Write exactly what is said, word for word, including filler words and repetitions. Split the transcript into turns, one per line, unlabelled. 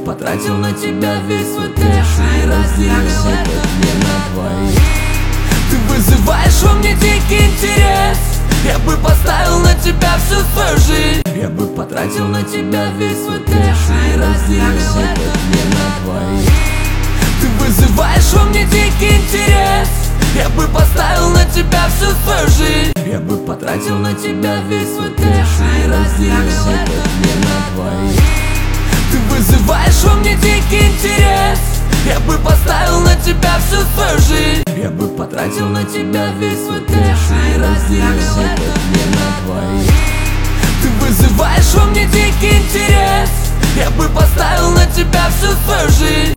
потратил на тебя весь свой кэш и разделил этот мир на двоих. Ты вызываешь во мне дикий интерес. Я бы поставил на тебя всю свою жизнь. Я бы потратил на тебя весь свой кэш и разделил этот мир на двоих. Ты вызываешь во мне дикий интерес. Я бы поставил на тебя всю свою жизнь. Я бы потратил на тебя весь свой кэш и разделил этот мир на двоих. Ты вызываешь во мне дикий интерес. Я бы поставил на тебя всю свою жизнь. Я бы потратил на тебя весь свой кэш и разделил этот мир на двоих. Ты вызываешь во мне дикий интерес. Я бы поставил на тебя всю свою жизнь.